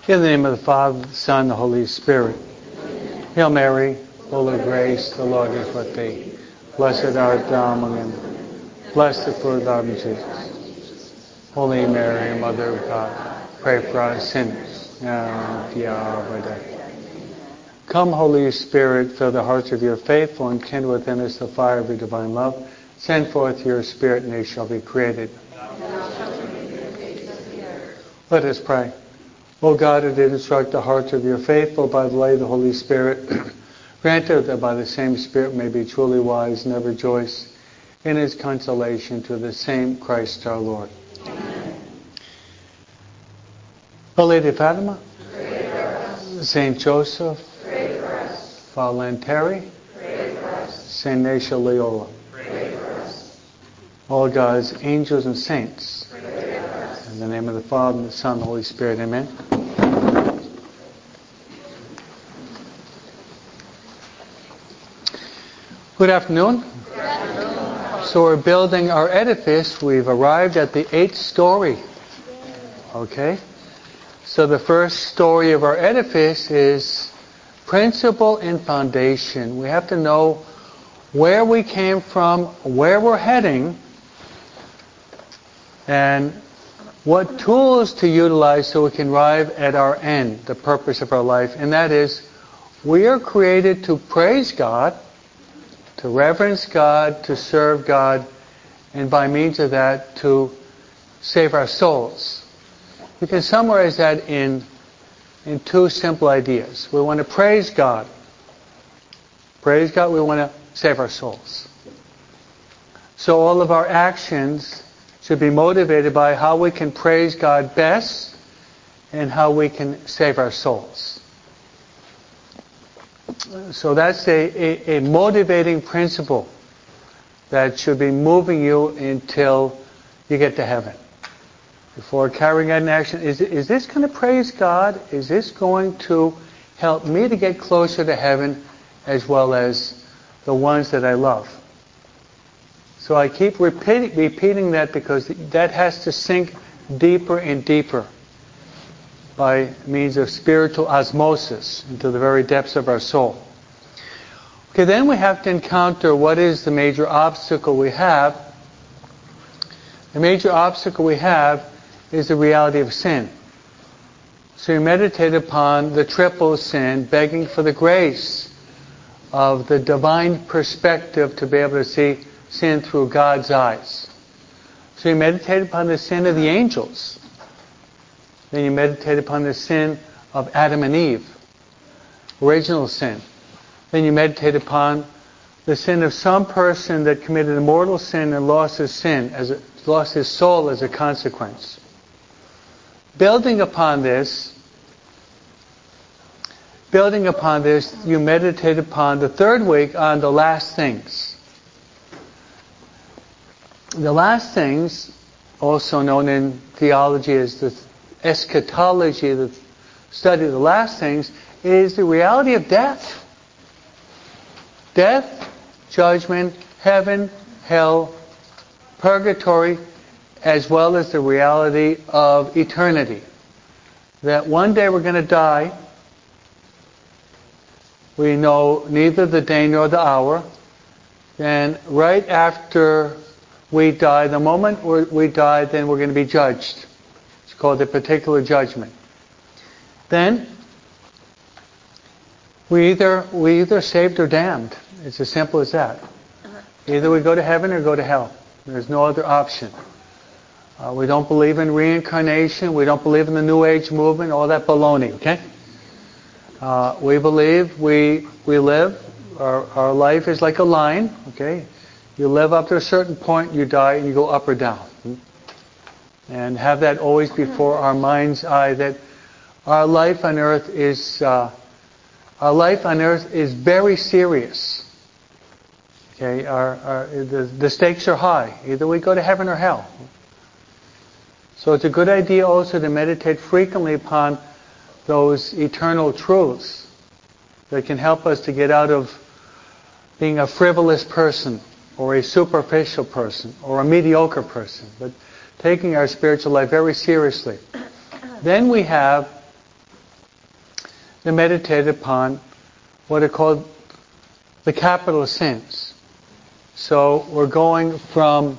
In the name of the Father, the Son, and the Holy Spirit. Hail Mary, full of grace, the Lord is with thee. Blessed art thou among women. Blessed the fruit of thy womb, Jesus. Holy Mary, Mother of God, pray for us sinners, now and at the hour of our death. Come, Holy Spirit, fill the hearts of your faithful and kindle within us the fire of your divine love. Send forth your Spirit, and they shall be created. Let us pray. O God, who did instruct the hearts of your faithful by the light of the Holy Spirit, grant that by the same Spirit may be truly wise and ever rejoice in his consolation to the same Christ our Lord. Amen. Our Lady of Fatima, pray for us. Saint Joseph, pray for us. Father Lanteri, pray for us. Saint Ignatius Loyola, pray for us. All God's angels and saints, pray for us. In the name of the Father, and the Son, and the Holy Spirit, amen. Good afternoon. Good afternoon. So we're building our edifice. We've arrived at the 8th story. Okay? So the first story of our edifice is principle and foundation. We have to know where we came from, where we're heading, and what tools to utilize so we can arrive at our end, the purpose of our life. And that is, we are created to praise God, to reverence God, to serve God, and by means of that, to save our souls. We can summarize that in two simple ideas. We want to praise God. Praise God, we want to save our souls. So all of our actions should be motivated by how we can praise God best and how we can save our souls. So that's a motivating principle that should be moving you until you get to heaven. Before carrying out an action, is this going to praise God? Is this going to help me to get closer to heaven as well as the ones that I love? So I keep repeating that because that has to sink deeper and deeper by means of spiritual osmosis into the very depths of our soul. Okay, then we have to encounter what is the major obstacle we have. The major obstacle we have is the reality of sin. So you meditate upon the triple sin, begging for the grace of the divine perspective to be able to see sin through God's eyes. So you meditate upon the sin of the angels. Then you meditate upon the sin of Adam and Eve, original sin. Then you meditate upon the sin of some person that committed a mortal sin and lost his soul as a consequence. Building upon this, you meditate upon the third week on the last things. The last things, also known in theology as the eschatology, the study of the last things, is the reality of death. Death, judgment, heaven, hell, purgatory, as well as the reality of eternity. That one day we're going to die. We know neither the day nor the hour. And right after we die, the moment we die, then we're going to be judged. It's called the particular judgment. Then we either saved or damned. It's as simple as that. Either we go to heaven or go to hell. There's no other option. We don't believe in reincarnation. We don't believe in the New Age movement. All that baloney. Okay? We believe we live. Our life is like a line. Okay? You live up to a certain point, you die, and you go up or down. And have that always before our mind's eye, that our life on earth is very serious. Okay, the stakes are high. Either we go to heaven or hell. So it's a good idea also to meditate frequently upon those eternal truths that can help us to get out of being a frivolous person, or a superficial person, or a mediocre person, but taking our spiritual life very seriously. Then we have to meditate upon what are called the capital sins. So we're going from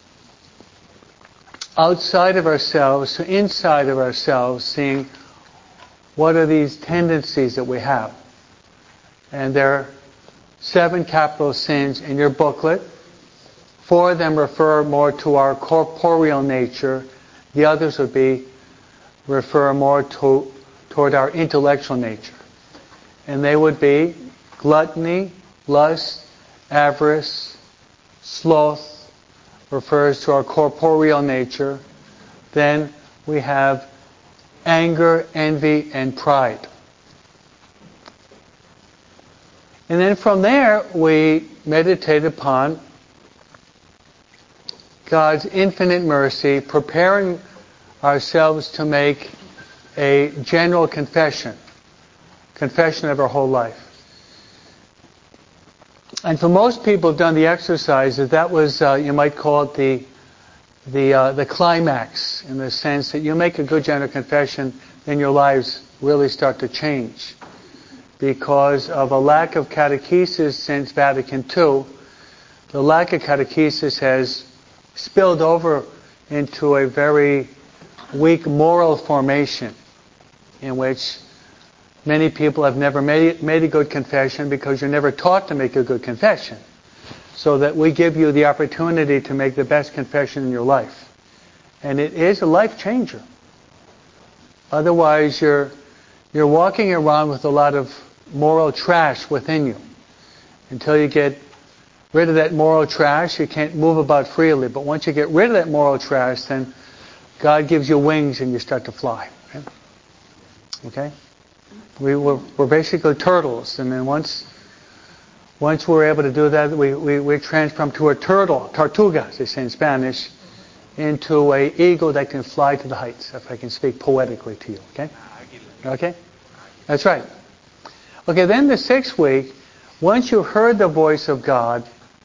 outside of ourselves to inside of ourselves, seeing what are these tendencies that we have. And there are 7 capital sins in your booklet. 4 of them refer more to our corporeal nature. The others would refer more toward our intellectual nature. And they would be gluttony, lust, avarice, sloth, refers to our corporeal nature. Then we have anger, envy, and pride. And then from there, we meditate upon God's infinite mercy, preparing ourselves to make a general confession of our whole life. And for most people who've done the exercises, that was, you might call it the climax, in the sense that you make a good general confession, then your lives really start to change. Because of a lack of catechesis since Vatican II, the lack of catechesis has spilled over into a very weak moral formation, in which many people have never made a good confession because you're never taught to make a good confession. So that we give you the opportunity to make the best confession in your life. And it is a life changer. Otherwise, you're walking around with a lot of moral trash within you. Until you get rid of that moral trash, you can't move about freely. But once you get rid of that moral trash, then God gives you wings and you start to fly. Okay? We're basically turtles, and then once we're able to do that, we transform to a turtle, tortuga, as they say in Spanish, into an eagle that can fly to the heights, if I can speak poetically to you. Okay? Okay? That's right. Okay, then the 6th week, once you've heard the voice of God,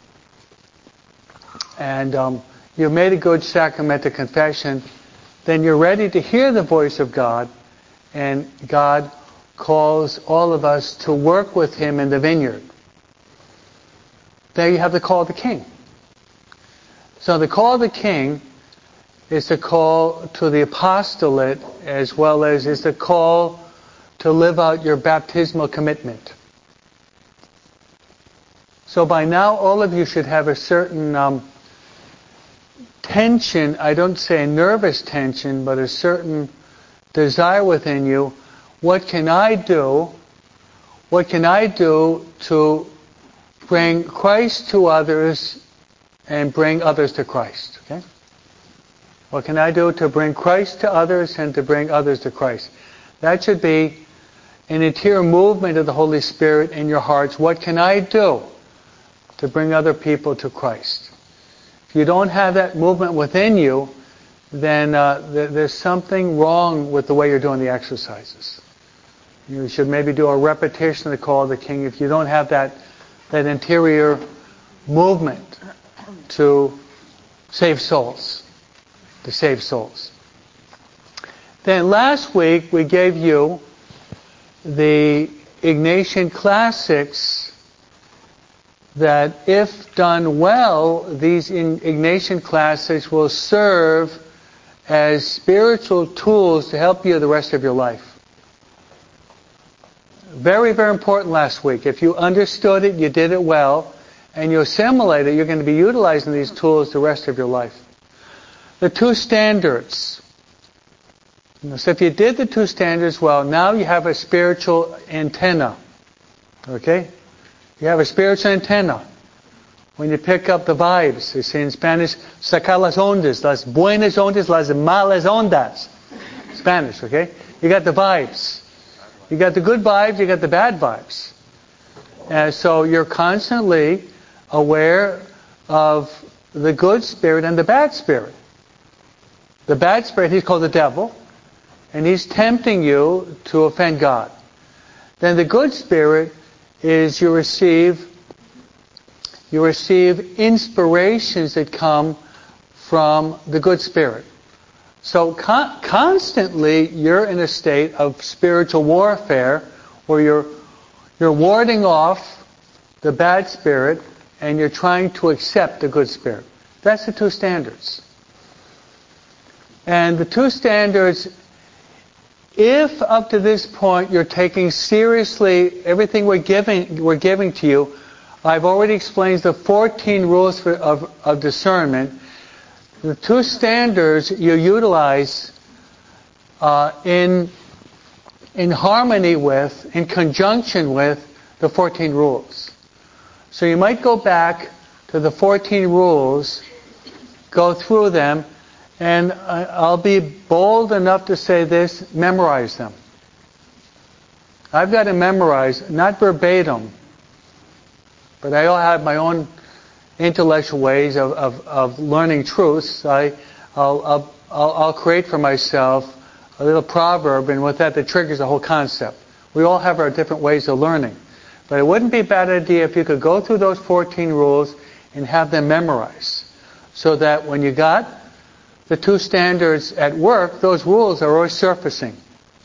and you've made a good sacramental confession, then you're ready to hear the voice of God, and God calls all of us to work with Him in the vineyard. There you have the call of the King. So the call of the King is the call to the apostolate, as well as is the call to live out your baptismal commitment. So by now all of you should have a certain tension, I don't say nervous tension, but a certain desire within you. What can I do? What can I do to bring Christ to others and bring others to Christ? Okay? What can I do to bring Christ to others and to bring others to Christ? That should be an interior movement of the Holy Spirit in your hearts. What can I do to bring other people to Christ? If you don't have that movement within you, then there's something wrong with the way you're doing the exercises. You should maybe do a repetition of the call of the King if you don't have that interior movement to save souls. To save souls. Then last week we gave you the Ignatian classics that, if done well, these Ignatian classics will serve as spiritual tools to help you the rest of your life. Very, very important last week. If you understood it, you did it well, and you assimilate it, you're going to be utilizing these tools the rest of your life. The 2 standards. So if you did the 2 standards well, now you have a spiritual antenna. Okay? You have a spiritual antenna. When you pick up the vibes, they say in Spanish, sacar las ondas, las buenas ondas, las malas ondas. Spanish, okay? You got the vibes. You got the good vibes, you got the bad vibes. And so you're constantly aware of the good spirit and the bad spirit. The bad spirit, he's called the devil, and he's tempting you to offend God. Then the good spirit is you receive inspirations that come from the good spirit. So constantly you're in a state of spiritual warfare where you're warding off the bad spirit and you're trying to accept the good spirit. That's the two standards. And the two standards, if up to this point you're taking seriously everything we're giving to you, I've already explained the 14 rules of discernment. The two standards you utilize in harmony with, in conjunction with, the 14 rules. So you might go back to the 14 rules, go through them, and I'll be bold enough to say this: memorize them. I've got to memorize, not verbatim, but I have my own intellectual ways of learning truths. I'll create for myself a little proverb, and with that triggers the whole concept. We all have our different ways of learning. But it wouldn't be a bad idea if you could go through those 14 rules and have them memorized, so that when you got the two standards at work, those rules are always surfacing.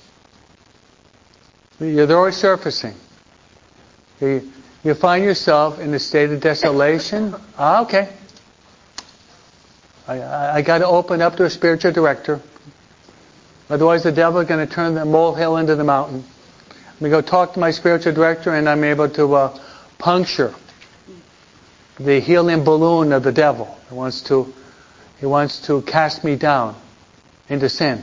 They're always surfacing. You find yourself in a state of desolation. Okay. I got to open up to a spiritual director. Otherwise the devil is going to turn the molehill into the mountain. Let me go talk to my spiritual director, and I'm able to puncture the helium balloon of the devil. He wants to cast me down into sin.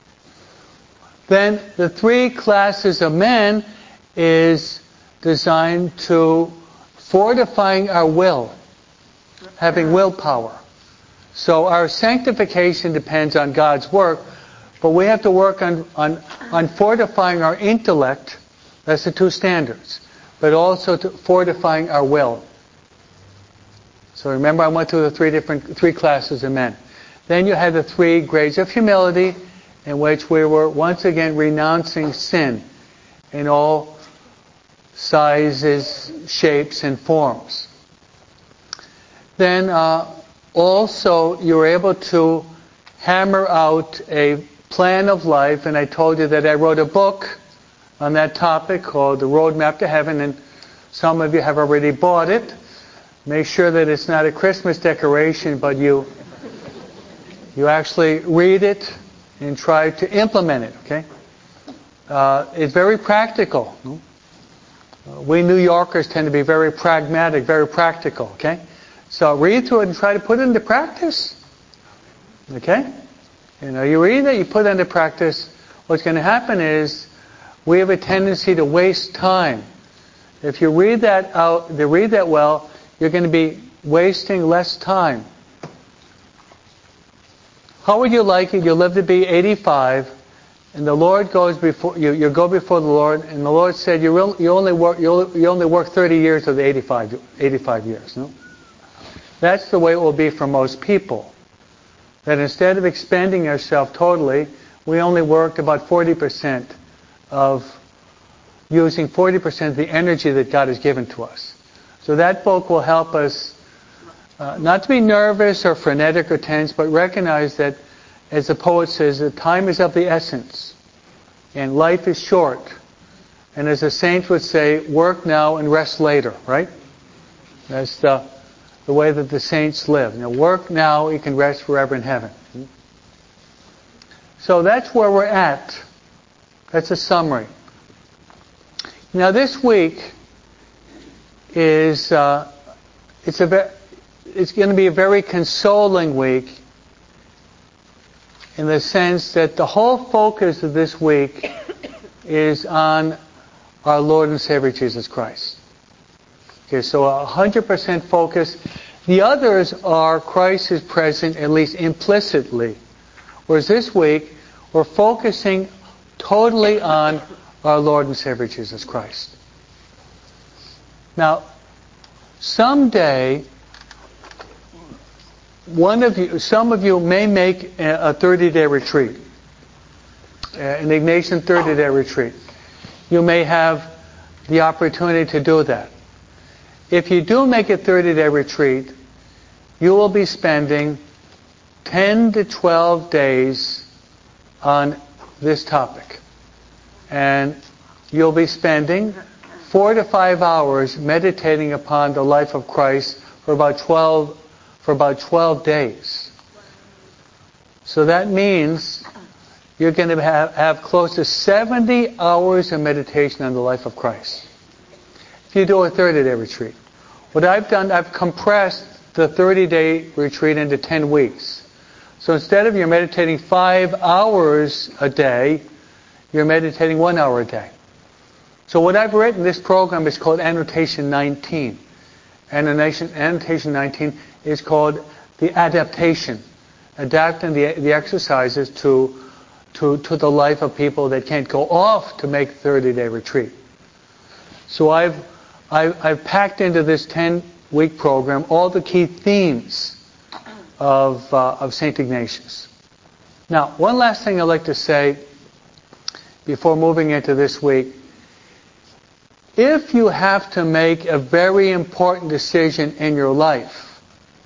Then the three classes of men is designed to fortifying our will, having willpower. So our sanctification depends on God's work, but we have to work on fortifying our intellect. That's the two standards. But also to fortifying our will. So remember, I went through the three classes of men. Then you had the three grades of humility, in which we were once again renouncing sin in all sizes, shapes, and forms. Then also you were able to hammer out a plan of life, and I told you that I wrote a book on that topic called The Roadmap to Heaven, and some of you have already bought it. Make sure that it's not a Christmas decoration, but you actually read it and try to implement it, okay? It's very practical. We New Yorkers tend to be very pragmatic, very practical, okay? So read through it and try to put it into practice. Okay? You read it, you put it into practice. What's going to happen is we have a tendency to waste time. If you read that well, you're going to be wasting less time. How would you like it? You live to be 85, and the Lord goes before you. You go before the Lord, and the Lord said, "You only work 30 years of the 85 years." No? That's the way it will be for most people. That instead of expending ourselves totally, we only worked about 40% of using 40% of the energy that God has given to us. So that book will help us not to be nervous or frenetic or tense, but recognize that, as the poet says, that time is of the essence and life is short. And as the saints would say, work now and rest later, right? That's the way that the saints live. Work now, you can rest forever in heaven. So that's where we're at. That's a summary. Now this week is it's going to be a very consoling week, in the sense that the whole focus of this week is on our Lord and Savior Jesus Christ. Okay, so 100% focus. The others are Christ is present, at least implicitly. Whereas this week, we're focusing totally on our Lord and Savior Jesus Christ. Now, someday, some of you may make a 30-day retreat, an Ignatian 30-day retreat. You may have the opportunity to do that. If you do make a 30-day retreat, you will be spending 10 to 12 days on this topic. And you'll be spending 4 to 5 hours meditating upon the life of Christ for about 12 days. So that means you're going to have close to 70 hours of meditation on the life of Christ. If you do a 30-day retreat. What I've done, I've compressed the 30-day retreat into 10 weeks. So instead of you're meditating 5 hours a day, you're meditating 1 hour a day. So what I've written, this program is called Annotation 19. Annotation 19 is called the adaptation. Adapting the exercises to the life of people that can't go off to make a 30-day retreat. So I've packed into this 10-week program all the key themes of St. Ignatius. Now, one last thing I'd like to say before moving into this week. If you have to make a very important decision in your life,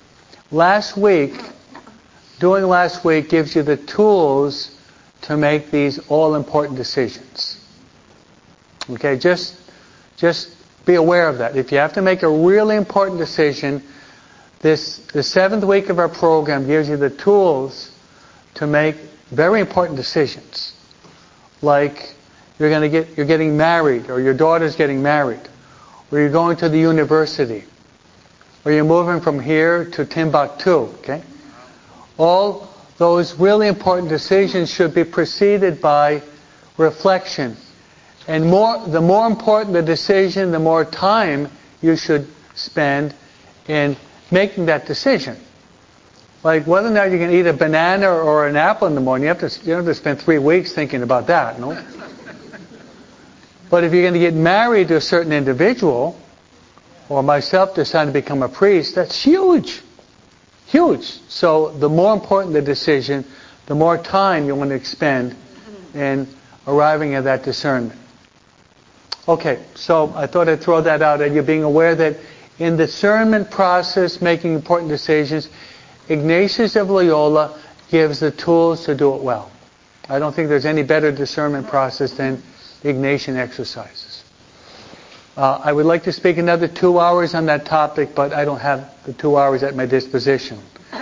doing last week gives you the tools to make these all-important decisions. Okay, just be aware of that. If you have to make a really important decision, the 7th week of our program gives you the tools to make very important decisions. Like you're getting married, or your daughter's getting married, or you're going to the university, or you're moving from here to Timbuktu, okay? All those really important decisions should be preceded by reflection. And the more important the decision, the more time you should spend in making that decision. Like whether or not you can eat a banana or an apple in the morning, you have to spend 3 weeks thinking about that, no? But if you're going to get married to a certain individual, or myself deciding to become a priest, that's huge. Huge. So the more important the decision, the more time you want to expend in arriving at that discernment. Okay, so I thought I'd throw that out at you, being aware that in the discernment process, making important decisions, Ignatius of Loyola gives the tools to do it well. I don't think there's any better discernment process than the Ignatian exercises. I would like to speak another 2 hours on that topic, but I don't have the 2 hours at my disposition.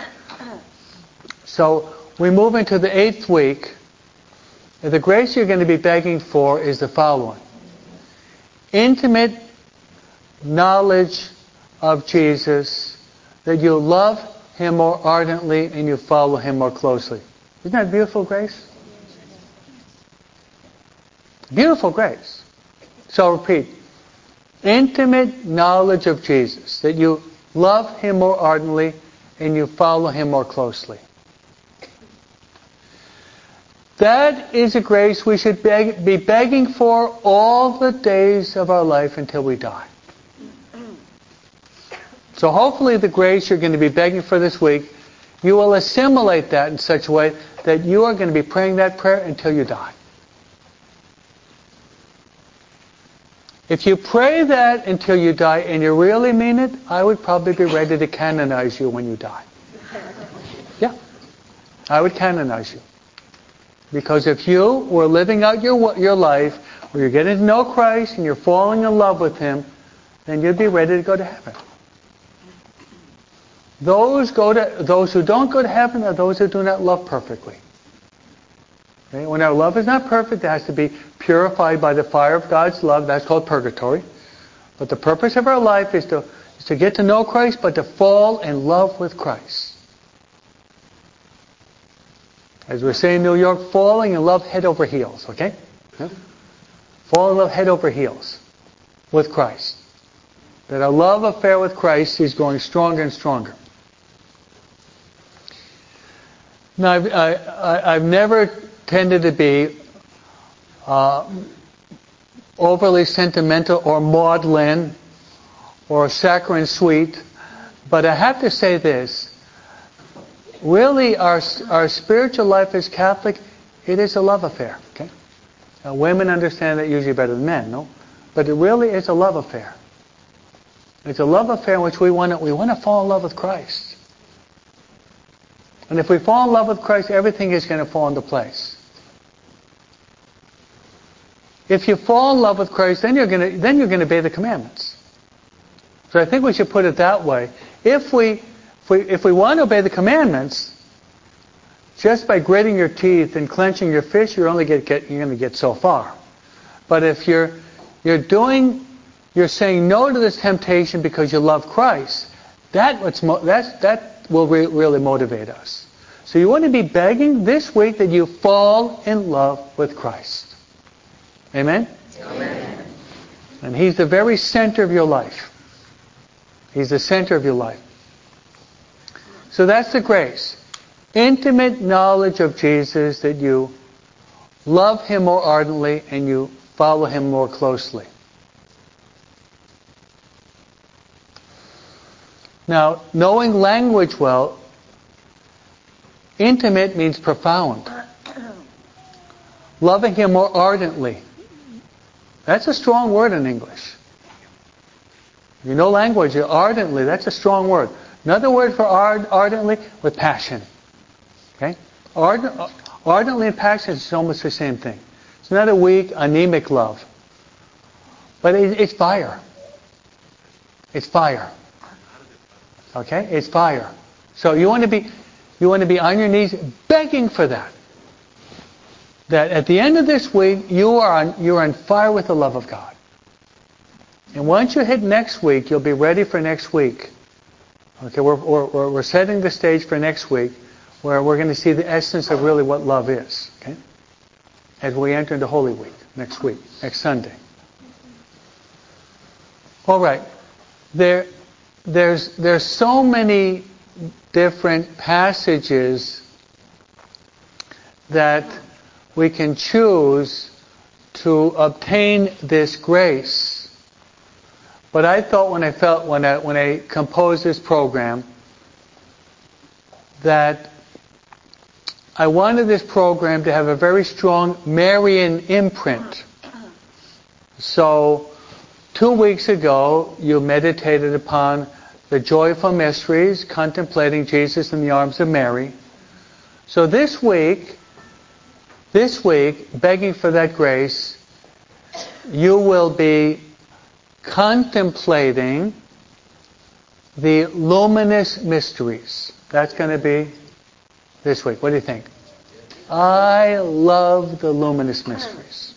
So we move into the 8th week. The grace you're going to be begging for is the following. Intimate knowledge of Jesus, that you love Him more ardently and you follow Him more closely. Isn't that beautiful grace? Beautiful grace. So I'll repeat. Intimate knowledge of Jesus, that you love Him more ardently and you follow Him more closely. That is a grace we should be begging for all the days of our life until we die. So hopefully the grace you're going to be begging for this week, you will assimilate that in such a way that you are going to be praying that prayer until you die. If you pray that until you die and you really mean it, I would probably be ready to canonize you when you die. Yeah, I would canonize you. Because if you were living out your life where you're getting to know Christ and you're falling in love with Him, then you'd be ready to go to heaven. Those who don't go to heaven are those who do not love perfectly. Okay? When our love is not perfect, it has to be purified by the fire of God's love. That's called purgatory. But the purpose of our life is to get to know Christ, but to fall in love with Christ. As we say in New York, falling in love head over heels, okay? Yeah? Fall in love head over heels with Christ. That our love affair with Christ is growing stronger and stronger. Now, I've never tended to be overly sentimental or maudlin or saccharine sweet, but I have to say this. Really, our spiritual life as Catholic, it is a love affair. Okay, now, women understand that usually better than men, no? But it really is a love affair. It's a love affair in which we want to fall in love with Christ. And if we fall in love with Christ, everything is going to fall into place. if you fall in love with Christ, then you're going to obey the commandments. So I think we should put it that way. If we want to obey the commandments, just by gritting your teeth and clenching your fist, you're going to get so far. But if you're saying no to this temptation because you love Christ, that will really motivate us. So you want to be begging this week that you fall in love with Christ. Amen? Amen. And He's the very center of your life. He's the center of your life. So that's the grace. Intimate knowledge of Jesus, that you love Him more ardently and you follow Him more closely. Now, knowing language well, intimate means profound. Loving Him more ardently. That's a strong word in English. You know language, ardently, that's a strong word. Another word for ardently, with passion. Okay? Ardently and passion is almost the same thing. It's not a weak, anemic love. But it's fire. It's fire. Okay? It's fire. So you want to be on your knees begging for that. That at the end of this week, you're on fire with the love of God. And once you hit next week, you'll be ready for next week. Okay, we're setting the stage for next week, where we're going to see the essence of really what love is. Okay, as we enter into Holy Week next Sunday. All right, there's so many different passages that we can choose to obtain this grace. But I thought when I composed this program that I wanted this program to have a very strong Marian imprint. So 2 weeks ago you meditated upon the joyful mysteries, contemplating Jesus in the arms of Mary. So this week, begging for that grace, you will be contemplating the luminous mysteries. That's going to be this week. What do you think? I love the luminous mysteries.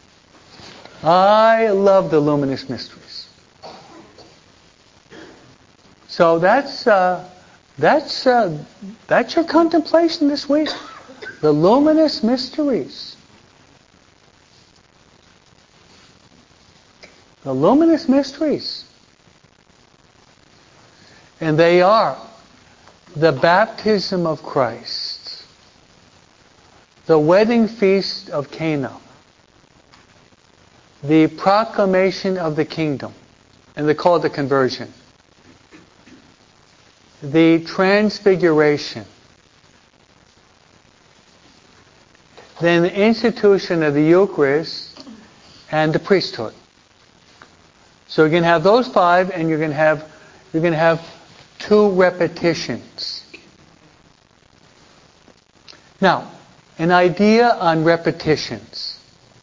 I love the luminous mysteries. So that's your contemplation this week. The luminous mysteries. The luminous mysteries. And they are the baptism of Christ, the wedding feast of Cana, the proclamation of the kingdom, and the call to conversion, the transfiguration, then the institution of the Eucharist and the priesthood. So you're going to have those 5, and you're going to have 2 repetitions. Now, an idea on repetitions.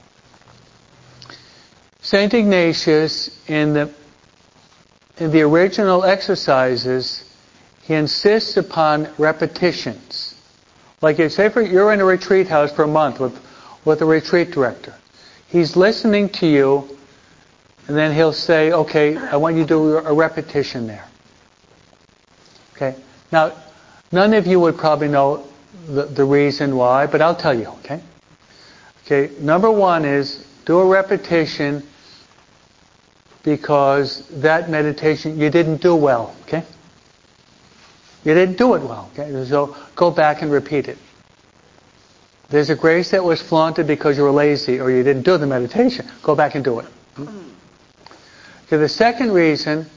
St. Ignatius, in the original exercises, he insists upon repetitions. Like you say, you're in a retreat house for a month with a retreat director. He's listening to you. And then he'll say, okay, I want you to do a repetition there. Okay? Now, none of you would probably know the reason why, but I'll tell you, okay? Okay, number 1 is do a repetition because that meditation you didn't do well, okay? You didn't do it well, okay? So go back and repeat it. There's a grace that was flaunted because you were lazy or you didn't do the meditation. Go back and do it. Okay, the second reason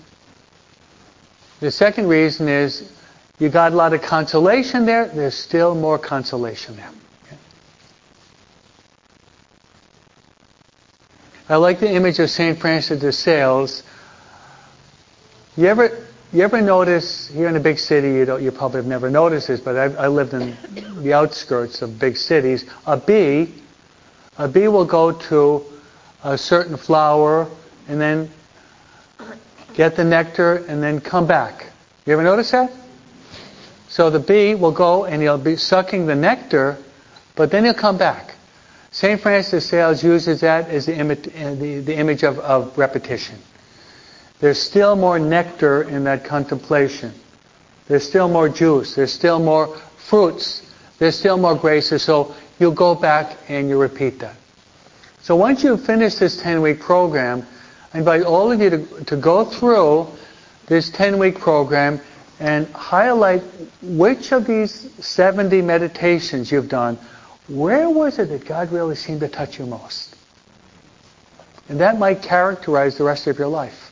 is you got a lot of consolation there. There's still more consolation there. Okay? I like the image of St. Francis de Sales. You ever notice here in a big city? You probably have never noticed this, but I lived in the outskirts of big cities. A bee will go to a certain flower and then get the nectar and then come back. You ever notice that? So the bee will go and he'll be sucking the nectar, but then he'll come back. St. Francis de Sales uses that as the image of repetition. There's still more nectar in that contemplation. There's still more juice. There's still more fruits. There's still more graces. So you'll go back and you repeat that. So once you finish this 10-week program, I invite all of you to go through this 10-week program and highlight which of these 70 meditations you've done, where was it that God really seemed to touch you most? And that might characterize the rest of your life.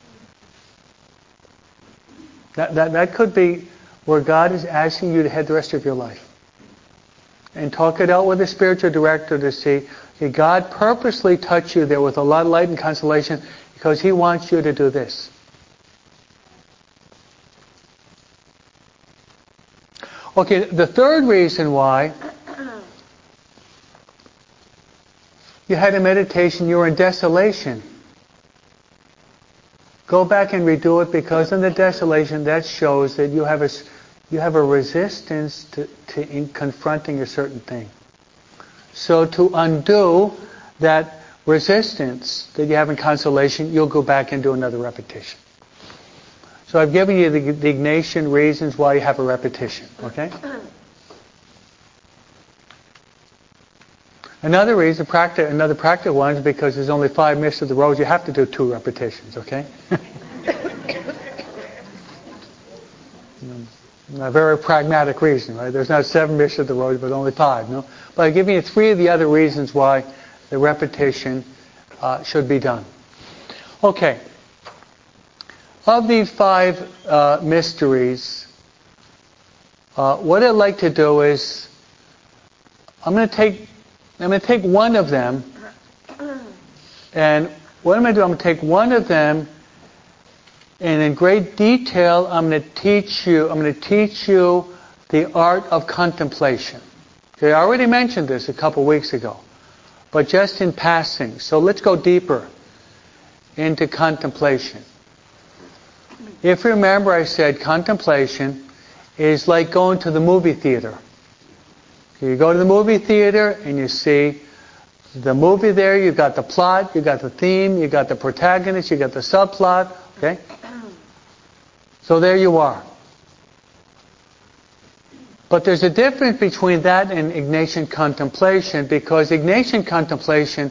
That could be where God is asking you to head the rest of your life. And talk it out with a spiritual director to see, okay, God purposely touched you there with a lot of light and consolation because He wants you to do this. Okay, the third reason why you had a meditation, you were in desolation. Go back and redo it, because in the desolation that shows that you have a resistance in confronting a certain thing. So to undo that resistance that you have in consolation, you'll go back and do another repetition. So I've given you the Ignatian reasons why you have a repetition. Okay? Another reason, another practical one, is because there's only 5 mysteries of the rose, you have to do 2 repetitions. Okay? A very pragmatic reason, right? There's not 7 mysteries of the rose, but only 5. No? But I've given you 3 of the other reasons why the repetition should be done. Okay. Of these 5 mysteries, what I'd like to do is, I'm going to take one of them, and what I'm going to do, I'm going to take one of them, and in great detail, I'm going to teach you the art of contemplation. Okay, I already mentioned this a couple weeks ago, but just in passing. So let's go deeper into contemplation. If you remember, I said contemplation is like going to the movie theater. You go to the movie theater and you see the movie there, you've got the plot, you've got the theme, you've got the protagonist, you've got the subplot, okay? So there you are. But there's a difference between that and Ignatian contemplation, because Ignatian contemplation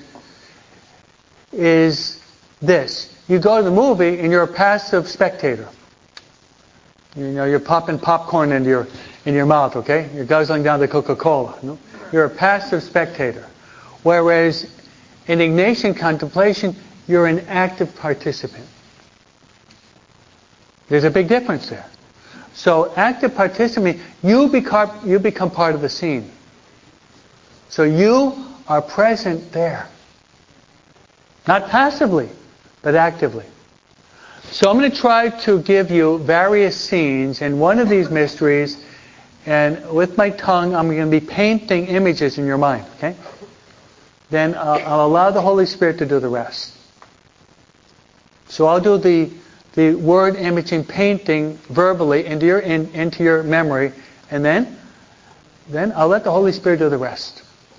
is this. You go to the movie and you're a passive spectator. You know, you're popping popcorn into your mouth, okay? You're guzzling down the Coca-Cola. No? You're a passive spectator. Whereas in Ignatian contemplation, you're an active participant. There's a big difference there. So active participant, you become part of the scene. So you are present there. Not passively, but actively. So I'm going to try to give you various scenes in one of these mysteries, and with my tongue I'm going to be painting images in your mind, okay? Then I'll allow the Holy Spirit to do the rest. So I'll do the word imaging painting verbally into your memory, and then I'll let the Holy Spirit do the rest.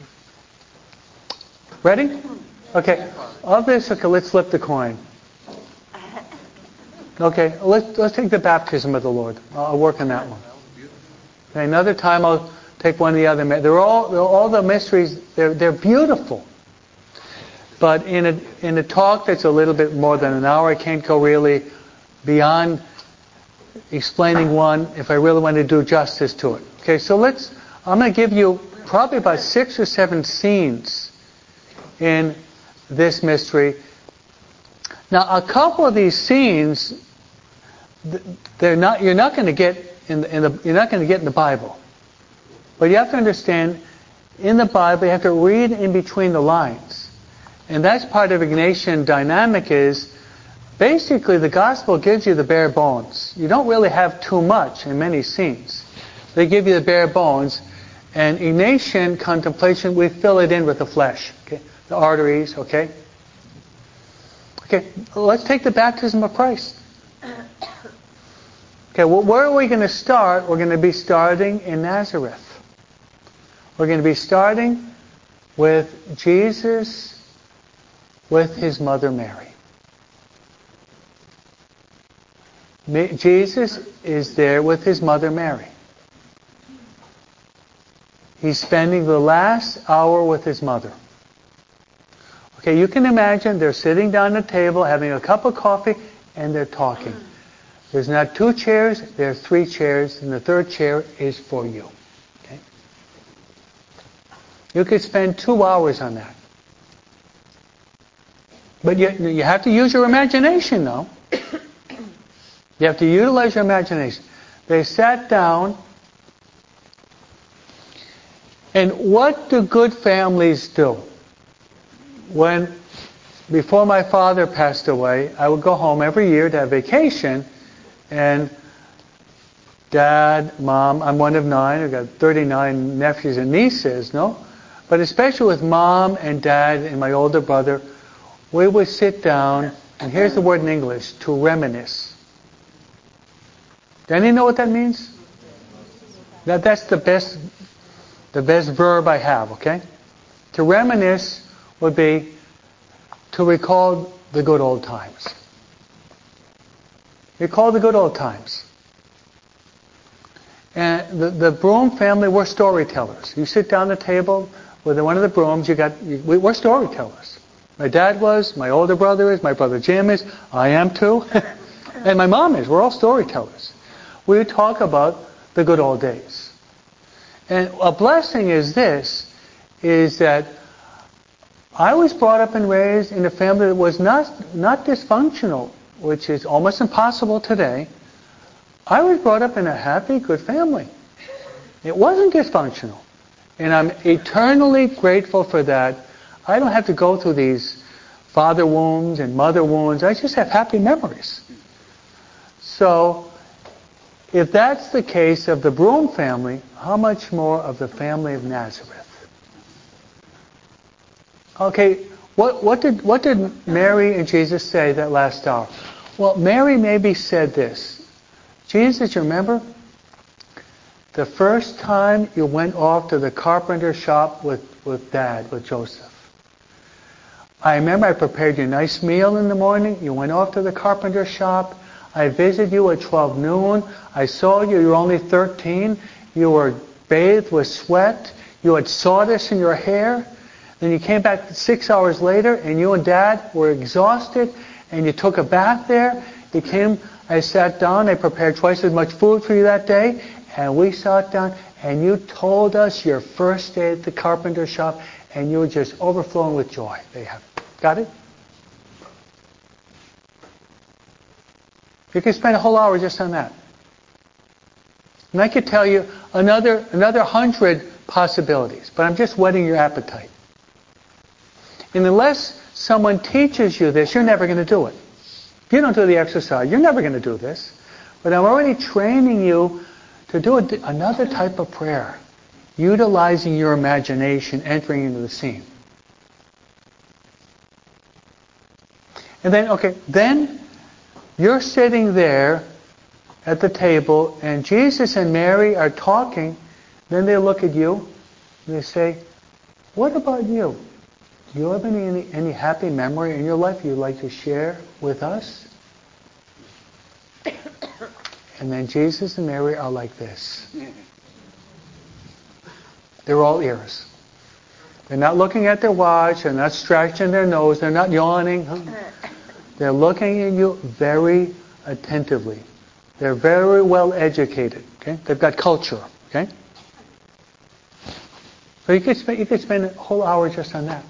Ready? Okay. Of this, okay, let's flip the coin. Okay, let's take the baptism of the Lord. I'll work on that one. Okay, another time I'll take one of the other. They're all the mysteries. They're beautiful. But in a talk that's a little bit more than an hour, I can't go really beyond explaining one if I really want to do justice to it. Okay, so I'm going to give you probably about 6 or 7 scenes in this mystery. Now, a couple of these scenes, you're not going to get in the Bible. But you have to understand, in the Bible, you have to read in between the lines. And that's part of Ignatian dynamic is, basically the gospel gives you the bare bones. You don't really have too much in many scenes. They give you the bare bones. And Ignatian contemplation, we fill it in with the flesh. Okay? The arteries, okay? Okay, let's take the baptism of Christ. Okay, well, where are we going to start? We're going to be starting in Nazareth. We're going to be starting with Jesus with his mother Mary. Jesus is there with his mother Mary. He's spending the last hour with his mother. Okay, you can imagine they're sitting down at the table having a cup of coffee and they're talking. There's not 2 chairs, there are 3 chairs, and the 3rd chair is for you. Okay? You could spend 2 hours on that. But you have to use your imagination, though. You have to utilize your imagination. They sat down, and what do good families do? Before my father passed away, I would go home every year to have vacation, and Dad, Mom, I'm one of 9, I've got 39 nephews and nieces, no? But especially with Mom and Dad and my older brother, we would sit down, and here's the word in English, to reminisce. Does anyone know what that means? That's the best verb I have, okay? To reminisce would be to recall the good old times. Recall the good old times. And the Broom family, we're storytellers. You sit down at the table with one of the Brooms, we're storytellers. My dad was, my older brother is, my brother Jim is, I am too, and my mom is. We're all storytellers. We talk about the good old days. And a blessing is that I was brought up and raised in a family that was not dysfunctional, which is almost impossible today. I was brought up in a happy, good family. It wasn't dysfunctional. And I'm eternally grateful for that. I don't have to go through these father wounds and mother wounds. I just have happy memories. So, if that's the case of the Broom family, how much more of the family of Nazareth? Okay, what did Mary and Jesus say that last hour? Well, Mary maybe said this. Jesus, you remember? The first time you went off to the carpenter shop with Dad, with Joseph. I remember I prepared you a nice meal in the morning. You went off to the carpenter shop. I visited you at 12 noon. I saw you. You were only 13. You were bathed with sweat. You had sawdust in your hair. Then you came back 6 hours later, and you and Dad were exhausted, and you took a bath there. I sat down. I prepared twice as much food for you that day, and we sat down, and you told us your first day at the carpenter shop, and you were just overflowing with joy. There you have it. Got it? You can spend a whole hour just on that. And I could tell you another 100 possibilities, but I'm just whetting your appetite. And unless someone teaches you this, you're never going to do it. If you don't do the exercise, you're never going to do this. But I'm already training you to do another type of prayer, utilizing your imagination, entering into the scene. And then you're sitting there at the table, and Jesus and Mary are talking. Then they look at you, and they say, what about you? Do you have any happy memory in your life you'd like to share with us? And then Jesus and Mary are like this. They're all ears. They're not looking at their watch. They're not scratching their nose. They're not yawning. They're looking at you very attentively. They're very well educated. Okay, they've got culture. Okay, so you could spend a whole hour just on that.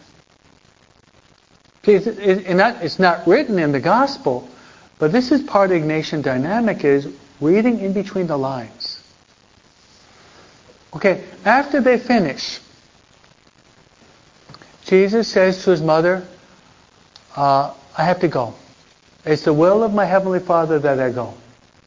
It's not written in the gospel, but this is part of Ignatian dynamic, is reading in between the lines. Okay, after they finish, Jesus says to his mother, I have to go. It's the will of my Heavenly Father that I go.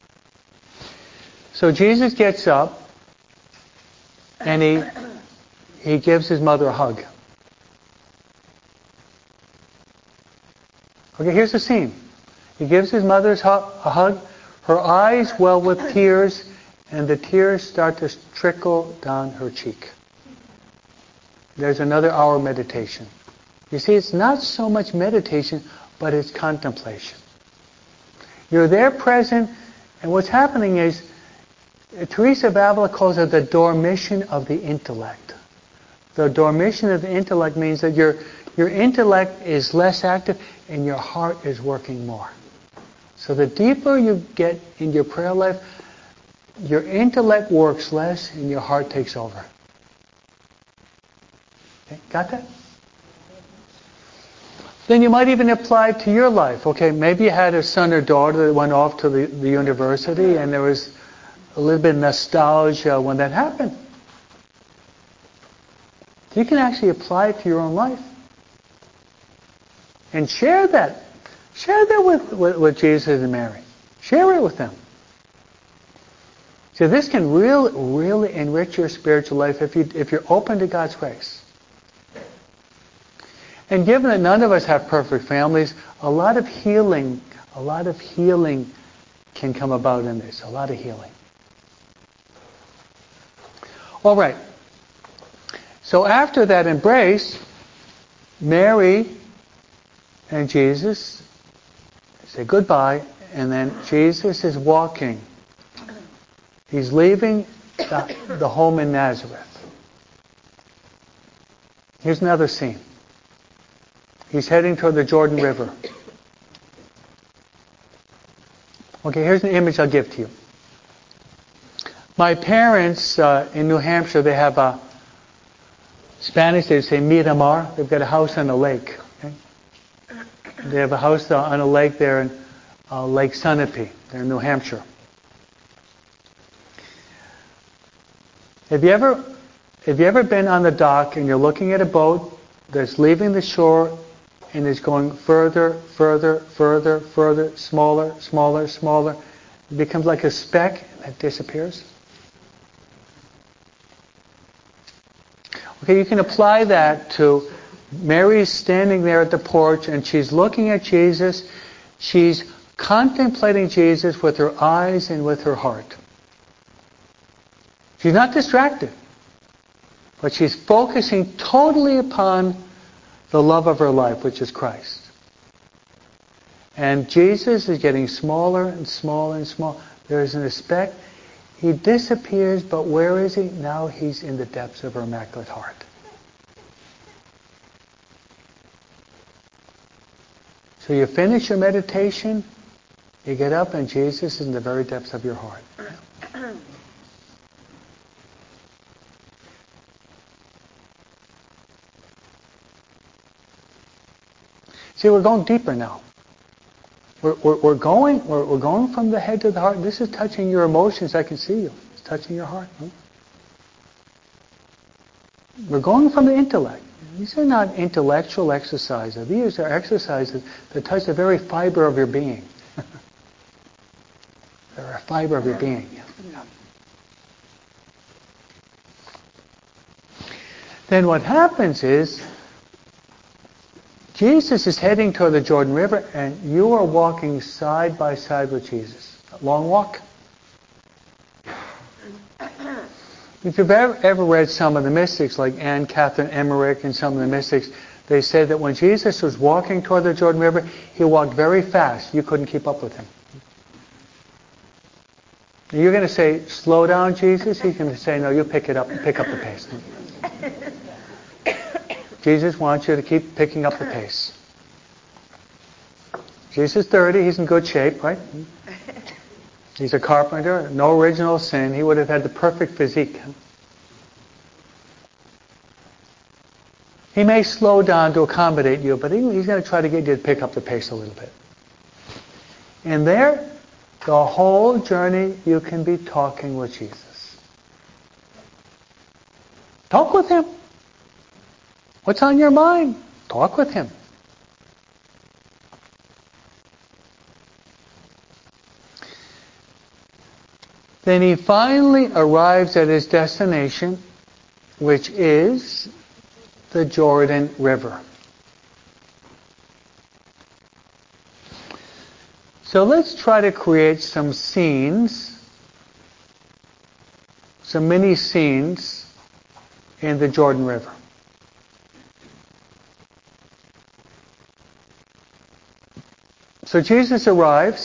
So Jesus gets up and he gives his mother a hug. Okay, here's the scene. He gives his mother a hug. Her eyes well with tears, and the tears start to trickle down her cheek. There's another hour meditation. You see, it's not so much meditation, but it's contemplation. You're there present, and what's happening is, Teresa of Avila calls it the dormition of the intellect. The dormition of the intellect means that your intellect is less active and your heart is working more. So the deeper you get in your prayer life, your intellect works less and your heart takes over. Okay, got that? Then you might even apply it to your life. Okay, maybe you had a son or daughter that went off to the university and there was a little bit of nostalgia when that happened. You can actually apply it to your own life. And share that. Share that with Jesus and Mary. Share it with them. So this can really enrich your spiritual life if you're open to God's grace. And given that none of us have perfect families, a lot of healing can come about in this. A lot of healing. All right. So after that embrace, Mary and Jesus say goodbye, and then Jesus is walking. He's leaving the home in Nazareth. Here's another scene. He's heading toward the Jordan River. Okay, here's an image I'll give to you. My parents in New Hampshire, they have a Spanish, they say Miramar. They've got a house on a lake. Okay? They have a house on a lake there in Lake Sunapee. They're in New Hampshire. Have you ever been on the dock and you're looking at a boat that's leaving the shore and is going further, smaller? It becomes like a speck and it disappears. Okay, you can apply that to Mary's standing there at the porch and she's looking at Jesus. She's contemplating Jesus with her eyes and with her heart. She's not distracted, but she's focusing totally upon the love of her life, which is Christ. And Jesus is getting smaller and smaller and smaller. There is a speck. He disappears, but where is he? Now he's in the depths of her immaculate heart. So you finish your meditation, you get up, and Jesus is in the very depths of your heart. See, we're going deeper now. We're going from the head to the heart. This is touching your emotions. I can see you. It's touching your heart. We're going from the intellect. These are not intellectual exercises. These are exercises that touch the very fiber of your being. They're a fiber of your being. Then what happens is, Jesus is heading toward the Jordan River, and you are walking side by side with Jesus. A long walk. If you've ever read some of the mystics, like Anne Catherine Emmerich and some of the mystics, they say that when Jesus was walking toward the Jordan River, he walked very fast. You couldn't keep up with him. You're going to say, slow down, Jesus? He's going to say, no, you pick up the pace. Jesus wants you to keep picking up the pace. Jesus is 30, he's in good shape, right? He's a carpenter, no original sin. He would have had the perfect physique. He may slow down to accommodate you, but he's going to try to get you to pick up the pace a little bit. And there, the whole journey, you can be talking with Jesus. Talk with him. What's on your mind? Talk with him. Then he finally arrives at his destination, which is the Jordan River. So let's try to create some scenes, some mini scenes in the Jordan River. So Jesus arrives,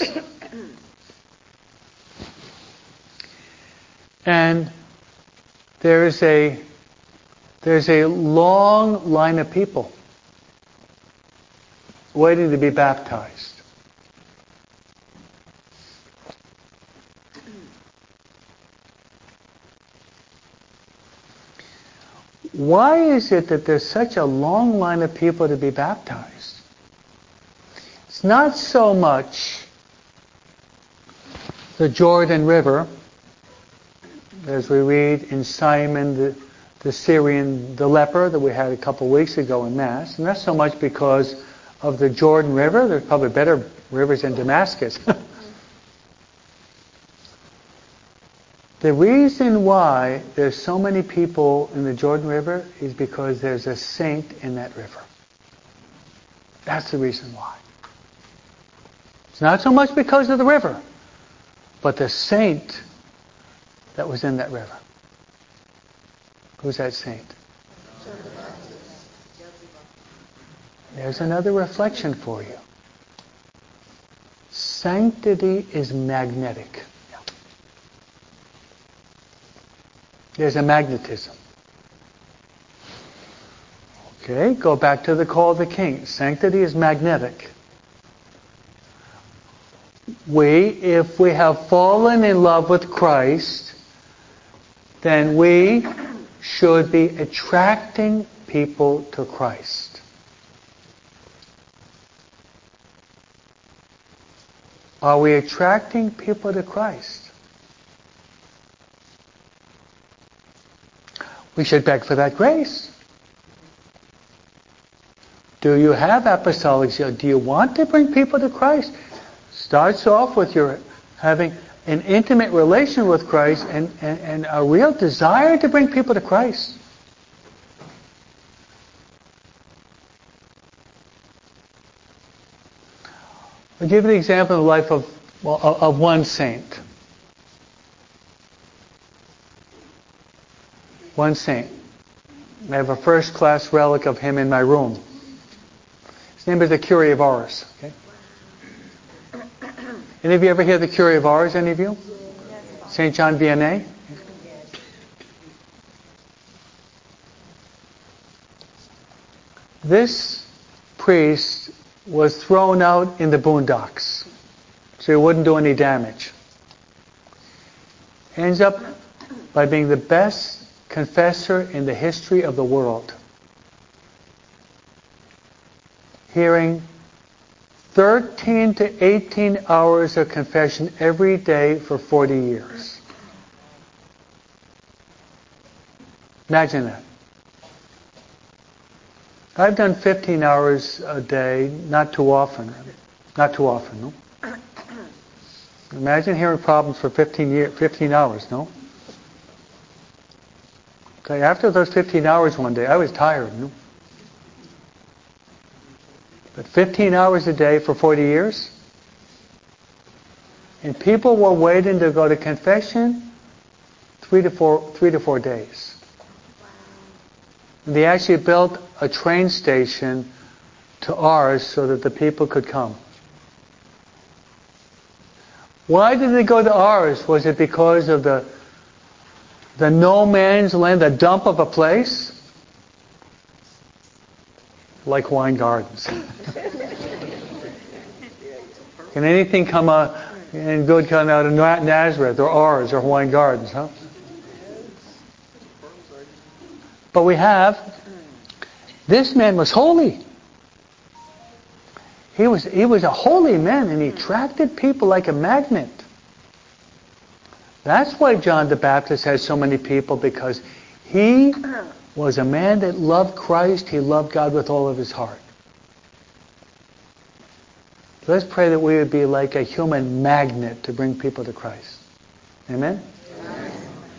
and there's a long line of people waiting to be baptized. Why is it that there's such a long line of people to be baptized? It's not so much the Jordan River, as we read in Simon the Syrian, the leper that we had a couple weeks ago in Mass, and not so much because of the Jordan River. There's probably better rivers in Damascus. The reason why there's so many people in the Jordan River is because there's a saint in that river. That's the reason why. It's not so much because of the river, but the saint that was in that river. Who's that saint? There's another reflection for you. Sanctity is magnetic. There's a magnetism. Okay, go back to the call of the king. Sanctity is magnetic. If we have fallen in love with Christ, then we should be attracting people to Christ. Are we attracting people to Christ? We should beg for that grace. Do you have apostolic zeal? Do you want to bring people to Christ? Starts off with your having an intimate relation with Christ and a real desire to bring people to Christ. I'll give you an example of the life of one saint. One saint. I have a first-class relic of him in my room. His name is the Curé of Ars. Okay? Any of you ever hear the Curé of Ars? Any of you? Saint John Vianney? This priest was thrown out in the boondocks, so he wouldn't do any damage. Ends up by being the best confessor in the history of the world. Hearing 13 to 18 hours of confession every day for 40 years. Imagine that. I've done 15 hours a day, not too often. No? Imagine hearing problems for 15 hours, no? Okay, after those 15 hours one day, I was tired, no? But 15 hours a day for 40 years? And people were waiting to go to confession 3 to 4 days. And they actually built a train station to Ars so that the people could come. Why did they go to Ars? Was it because of the no man's land, the dump of a place? Like wine gardens. Can anything come out and good come out of Nazareth or Ars or wine gardens, huh? But we have, this man was holy. He was a holy man, and he attracted people like a magnet. That's why John the Baptist has so many people, because he was a man that loved Christ. He loved God with all of his heart. Let's pray that we would be like a human magnet to bring people to Christ. Amen? Amen.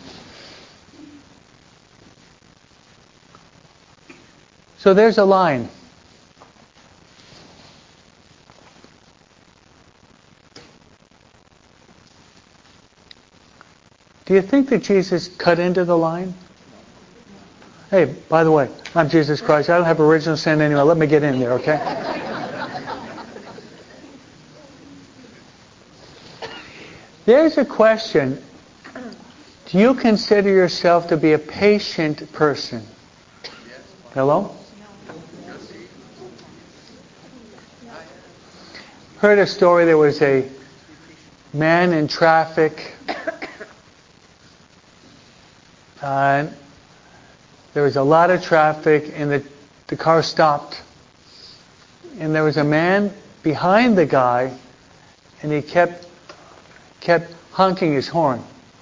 So there's a line. Do you think that Jesus cut into the line? Hey, by the way, I'm Jesus Christ. I don't have original sin anyway. Let me get in there, okay? There's a question. Do you consider yourself to be a patient person? Hello? Heard a story. There was a man in traffic. There was a lot of traffic, and the car stopped. And there was a man behind the guy, and he kept honking his horn.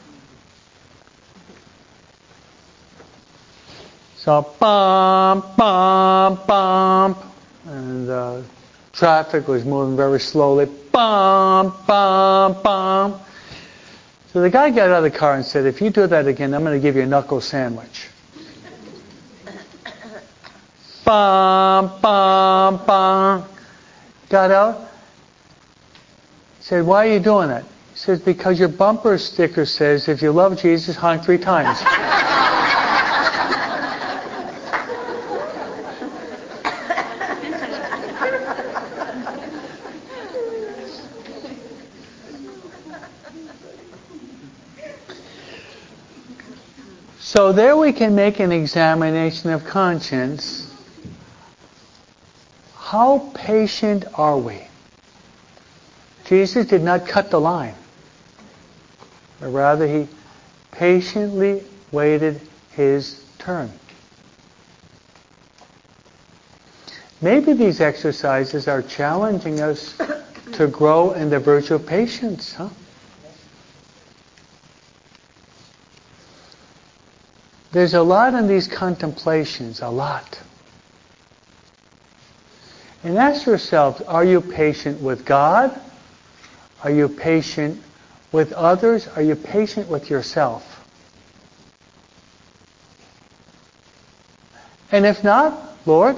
So, bump, bump, bump. And the traffic was moving very slowly. Bump, bump, bump. So the guy got out of the car and said, if you do that again, I'm going to give you a knuckle sandwich. Bum, bum, bum. Got out. Said, why are you doing that? He says, because your bumper sticker says, if you love Jesus, honk 3 times. So there we can make an examination of conscience. How patient are we? Jesus did not cut the line, but rather he patiently waited his turn. Maybe these exercises are challenging us to grow in the virtue of patience, huh? There's a lot in these contemplations, a lot. And ask yourself, are you patient with God? Are you patient with others? Are you patient with yourself? And if not, Lord,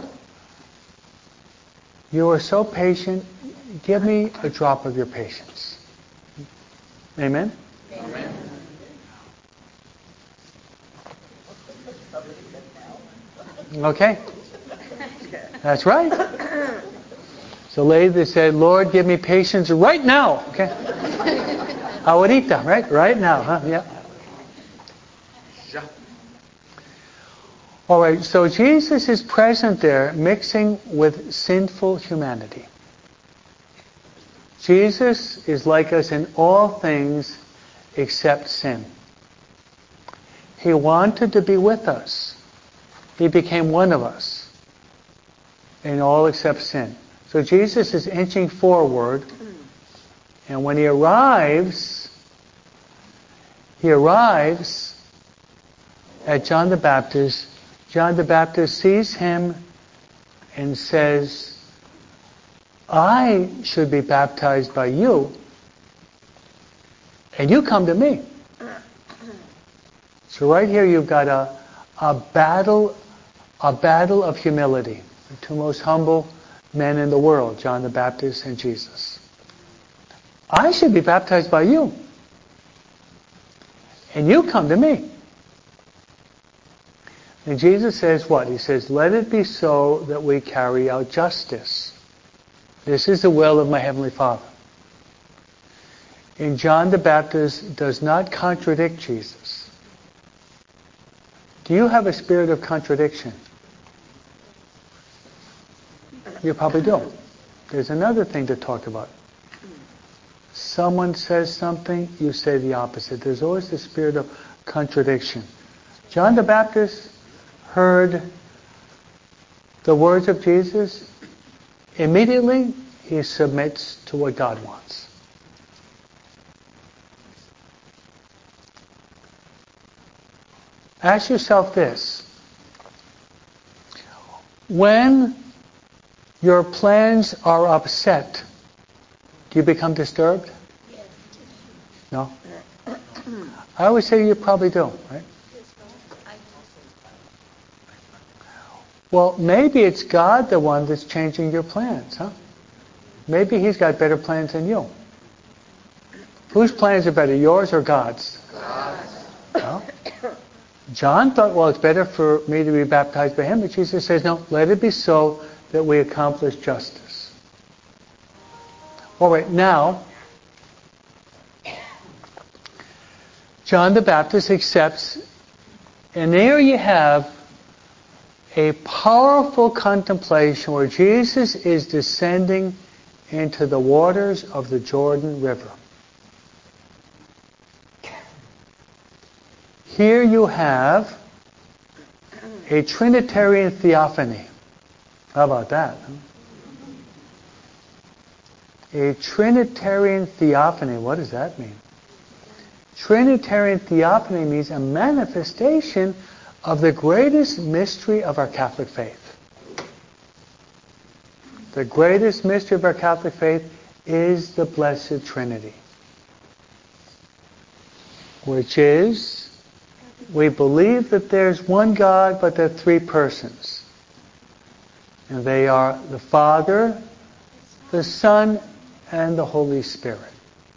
you are so patient, give me a drop of your patience. Amen? Amen. Okay. That's right. So lady said, Lord, give me patience right now. Okay. Ahorita, right? Right now, huh? Yeah. All right, so Jesus is present there mixing with sinful humanity. Jesus is like us in all things except sin. He wanted to be with us. He became one of us in all except sin. So Jesus is inching forward, and when he arrives at John the Baptist. John the Baptist sees him and says, I should be baptized by you, and you come to me. So right here you've got a battle of humility. The two most humble men in the world, John the Baptist and Jesus. I should be baptized by you, and you come to me. And Jesus says what? He says, let it be so that we carry out justice. This is the will of my Heavenly Father. And John the Baptist does not contradict Jesus. Do you have a spirit of contradiction? You probably do. There's another thing to talk about. Someone says something, you say the opposite. There's always the spirit of contradiction. John the Baptist heard the words of Jesus. Immediately, he submits to what God wants. Ask yourself this. When your plans are upset, do you become disturbed? Yes. No? I always say you probably do, right? Well, maybe it's God the one that's changing your plans, huh? Maybe He's got better plans than you. Whose plans are better, yours or God's? God's. Well, John thought, well, it's better for me to be baptized by him, but Jesus says, no, let it be so that we accomplish justice. All right, now, John the Baptist accepts, and there you have a powerful contemplation where Jesus is descending into the waters of the Jordan River. Here you have a Trinitarian theophany. How about that? A Trinitarian theophany, what does that mean? Trinitarian theophany means a manifestation of the greatest mystery of our Catholic faith. The greatest mystery of our Catholic faith is the Blessed Trinity, which is, we believe that there's one God, but there are three persons. And they are the Father, the Son, and the Holy Spirit.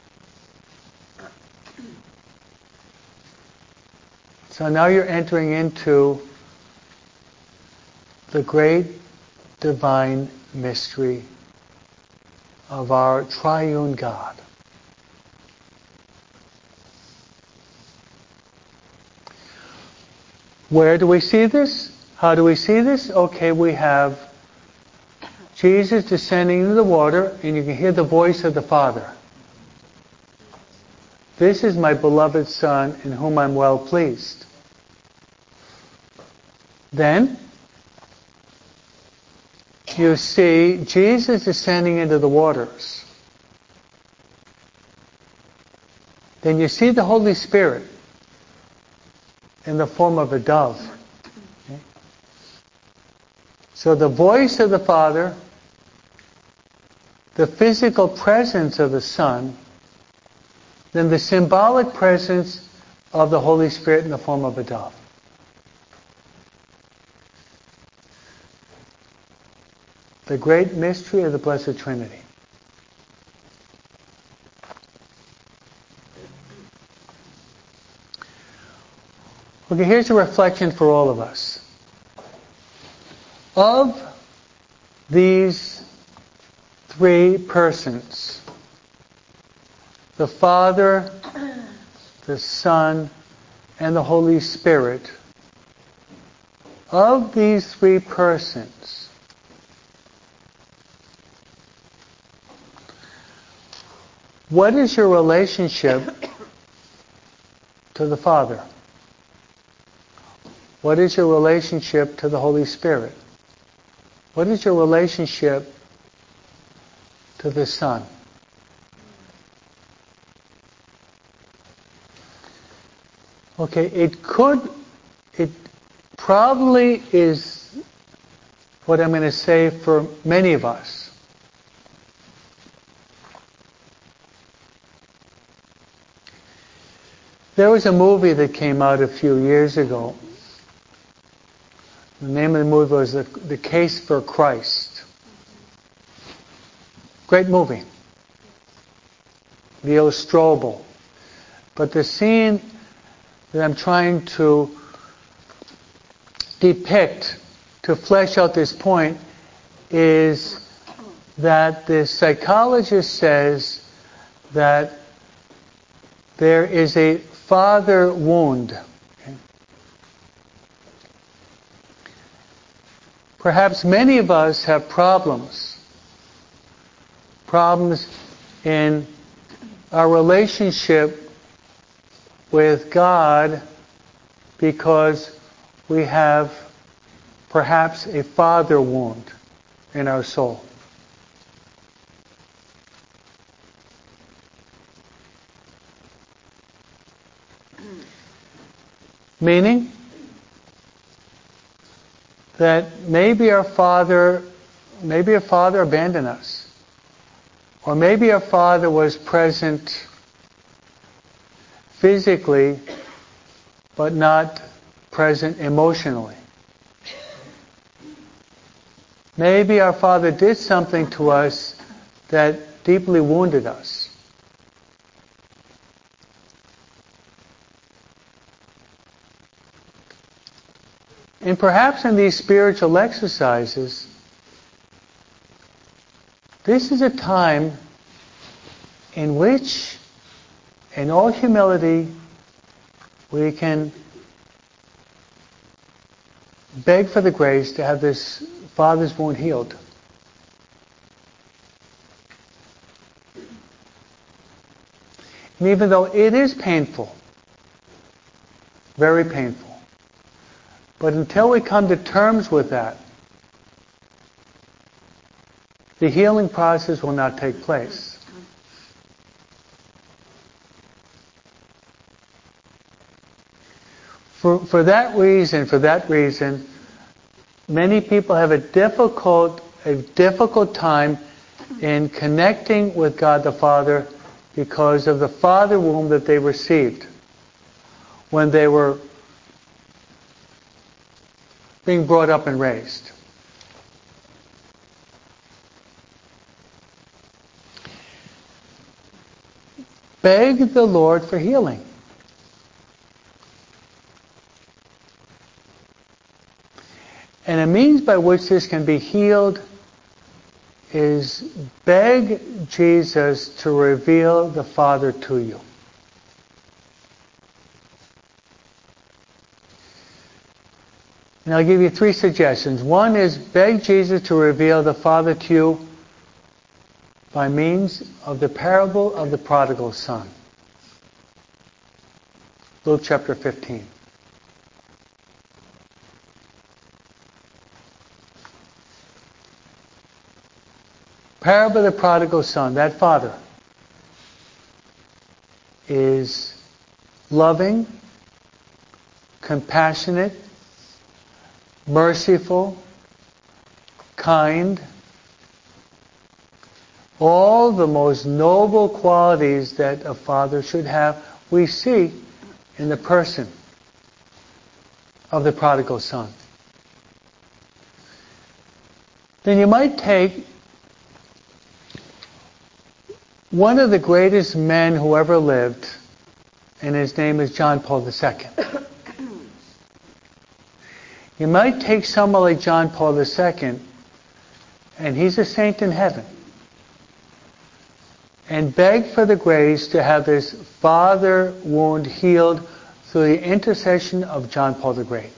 So now you're entering into the great divine mystery of our triune God. Where do we see this? How do we see this? Okay, we have Jesus descending into the water, and you can hear the voice of the Father. This is my beloved Son, in whom I'm well pleased. Then, you see Jesus descending into the waters. Then you see the Holy Spirit in the form of a dove. Okay? So the voice of the Father, the physical presence of the Son, then the symbolic presence of the Holy Spirit in the form of a dove. The great mystery of the Blessed Trinity. Okay, here's a reflection for all of us. Of these three persons, the Father, the Son, and the Holy Spirit, of these three persons, what is your relationship to the Father? What is your relationship to the Holy Spirit? What is your relationship to the Son? Okay, it probably is what I'm going to say for many of us. There was a movie that came out a few years ago. The name of the movie was The Case for Christ. Great movie. Leo Strobel. But the scene that I'm trying to depict, to flesh out this point, is that the psychologist says that there is a father wound. Okay? Perhaps many of us have problems in our relationship with God because we have perhaps a father wound in our soul. Meaning that maybe our father abandoned us. Or maybe our father was present physically, but not present emotionally. Maybe our father did something to us that deeply wounded us. And perhaps in these spiritual exercises, this is a time in which, in all humility, we can beg for the grace to have this father's wound healed. And even though it is painful, very painful, but until we come to terms with that, the healing process will not take place. For that reason, many people have a difficult time in connecting with God the Father because of the father wound that they received when they were being brought up and raised. Beg the Lord for healing. And a means by which this can be healed is beg Jesus to reveal the Father to you. And I'll give you 3 suggestions. One is beg Jesus to reveal the Father to you by means of the parable of the prodigal son. Luke chapter 15. Parable of the prodigal son, that father is loving, compassionate, merciful, kind, all the most noble qualities that a father should have, we see in the person of the prodigal son. Then you might take one of the greatest men who ever lived, and his name is John Paul II. You might take someone like John Paul II, and he's a saint in heaven, and beg for the grace to have this father wound healed through the intercession of John Paul the Great.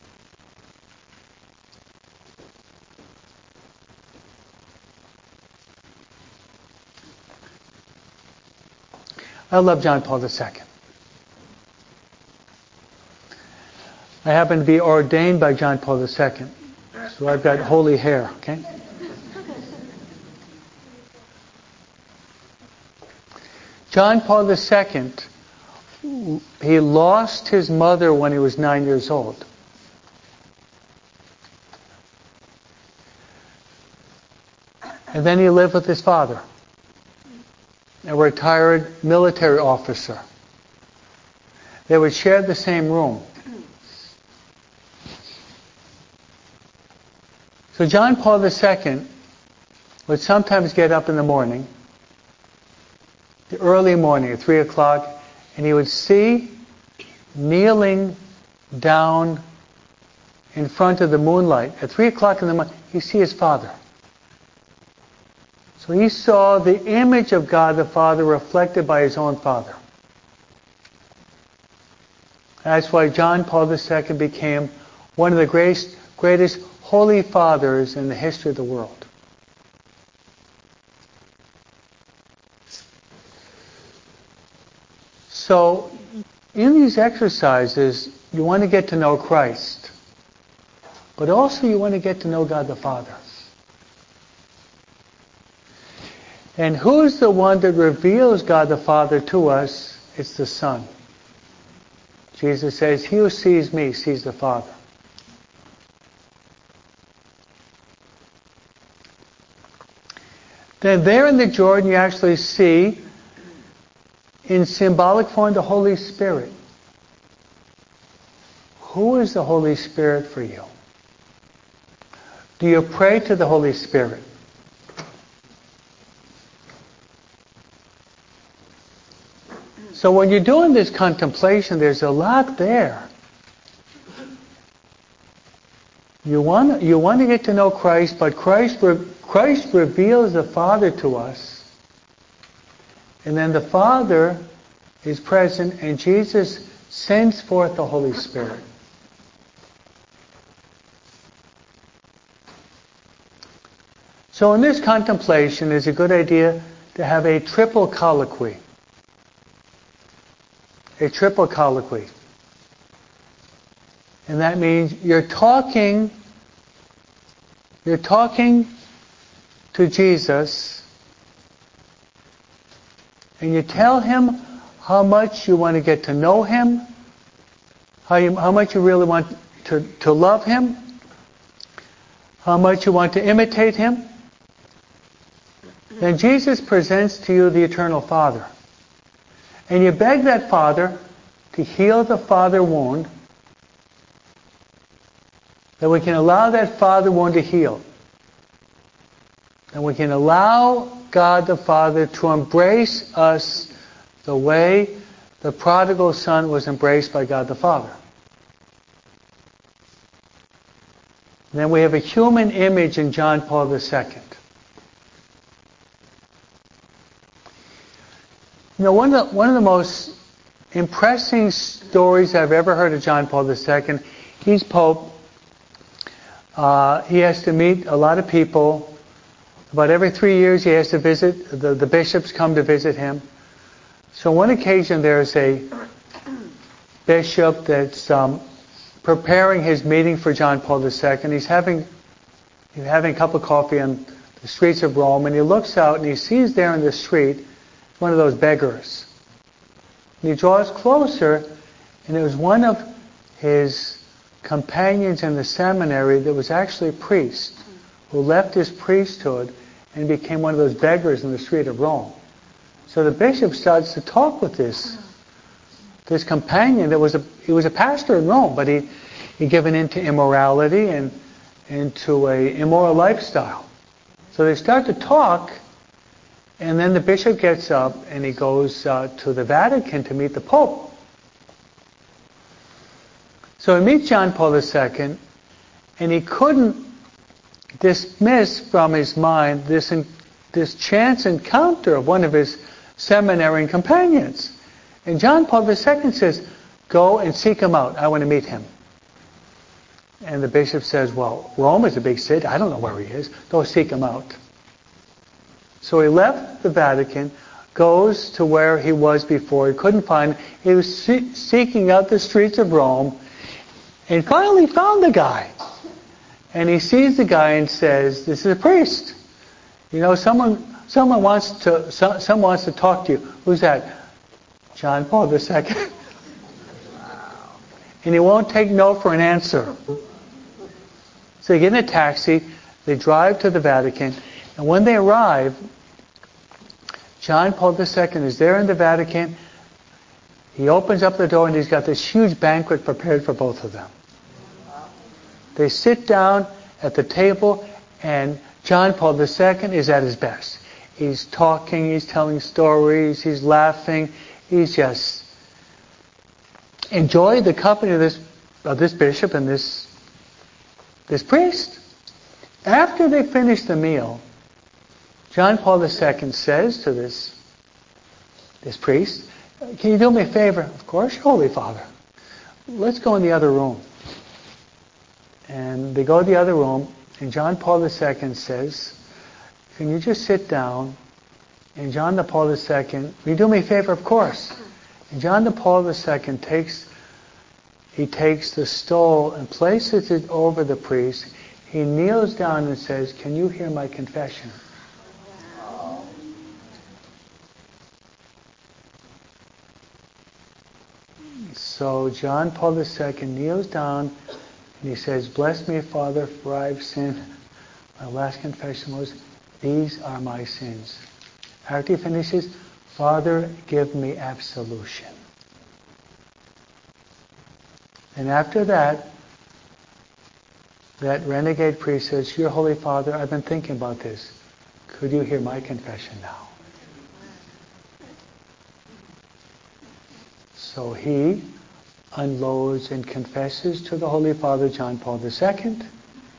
I love John Paul II. I happen to be ordained by John Paul II, so I've got holy hair, okay? John Paul II, he lost his mother when he was 9 years old. And then he lived with his father, a retired military officer. They would share the same room. So John Paul II would sometimes get up in the morning, the early morning at 3 o'clock, and he would see kneeling down in front of the moonlight at 3 o'clock in the morning, he'd see his father. So he saw the image of God the Father reflected by his own father. That's why John Paul II became one of the greatest holy fathers in the history of the world. So, in these exercises, you want to get to know Christ, but also you want to get to know God the Father. And who is the one that reveals God the Father to us? It's the Son. Jesus says, "He who sees me sees the Father." Then there in the Jordan you actually see, in symbolic form, the Holy Spirit. Who is the Holy Spirit for you? Do you pray to the Holy Spirit? So when you're doing this contemplation, there's a lot there. You want to get to know Christ, but Christ reveals the Father to us. And then the Father is present, and Jesus sends forth the Holy Spirit. So in this contemplation, it's a good idea to have a triple colloquy. A triple colloquy. And that means you're talking to Jesus, and you tell him how much you want to get to know him, how much you really want to love him, how much you want to imitate him. Then Jesus presents to you the eternal Father. And you beg that Father to heal the father wound, that we can allow that father wound to heal. And we can allow God the Father to embrace us the way the prodigal son was embraced by God the Father. And then we have a human image in John Paul II. You know, one of the most impressive stories I've ever heard of John Paul II, he's Pope. He has to meet a lot of people. About every 3 years he has to visit, the bishops come to visit him. So one occasion there's a bishop that's preparing his meeting for John Paul II. He's having a cup of coffee on the streets of Rome, and he looks out and he sees there in the street one of those beggars. And he draws closer, and it was one of his companions in the seminary that was actually a priest who left his priesthood and became one of those beggars in the street of Rome. So the bishop starts to talk with this companion he was a pastor in Rome, but he'd given into immorality and into a immoral lifestyle. So they start to talk, and then the bishop gets up and he goes to the Vatican to meet the Pope. So he meets John Paul II, and he couldn't dismiss from his mind this chance encounter of one of his seminary companions. And John Paul II says, "Go and seek him out. I want to meet him." And the bishop says, "Well, Rome is a big city. I don't know where he is. Go seek him out." So he left the Vatican, goes to where he was before. He couldn't find him. He was seeking out the streets of Rome, and finally found the guy. And he sees the guy and says, "This is a priest. You know, someone wants to talk to you." "Who's that?" "John Paul II." And he won't take no for an answer. So they get in a taxi, they drive to the Vatican, and when they arrive, John Paul II is there in the Vatican. He opens up the door and he's got this huge banquet prepared for both of them. They sit down at the table, and John Paul II is at his best. He's talking, he's telling stories, he's laughing, he's just enjoying the company of this bishop and this priest. After they finish the meal, John Paul II says to this priest, "Can you do me a favor?" "Of course, Holy Father. Let's go in the other room." And they go to the other room, and John Paul II says, "Can you just sit down?" And John Paul II, "Can you do me a favor?" "Of course." And John Paul II takes the stole and places it over the priest. He kneels down and says, "Can you hear my confession?" So John Paul II kneels down and he says, "Bless me, Father, for I've sinned." My last confession was, "These are my sins." After he finishes, "Father, give me absolution." And after that renegade priest says, "Your Holy Father, I've been thinking about this. Could you hear my confession now?" So he unloads and confesses to the Holy Father, John Paul II.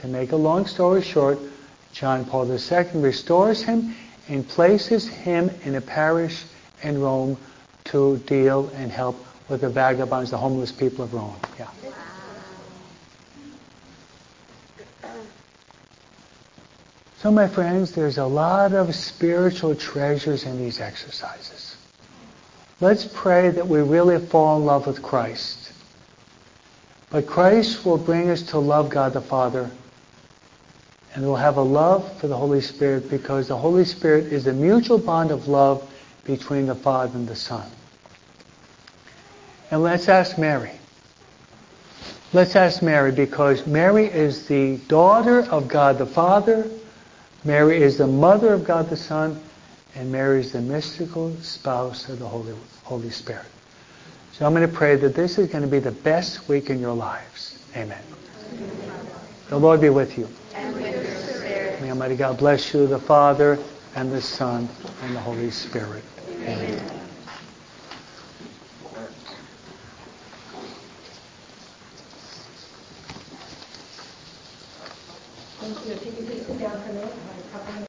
To make a long story short, John Paul II restores him and places him in a parish in Rome to deal and help with the vagabonds, the homeless people of Rome. Yeah. So my friends, there's a lot of spiritual treasures in these exercises. Let's pray that we really fall in love with Christ. But Christ will bring us to love God the Father, and we'll have a love for the Holy Spirit, because the Holy Spirit is a mutual bond of love between the Father and the Son. And let's ask Mary. Let's ask Mary, because Mary is the daughter of God the Father, Mary is the mother of God the Son, and Mary is the mystical spouse of the Holy Spirit. So I'm going to pray that this is going to be the best week in your lives. Amen. The Lord be with you. And with your spirit. May Almighty God bless you, the Father, and the Son, and the Holy Spirit. Amen. Thank you. If you could please sit down for a minute.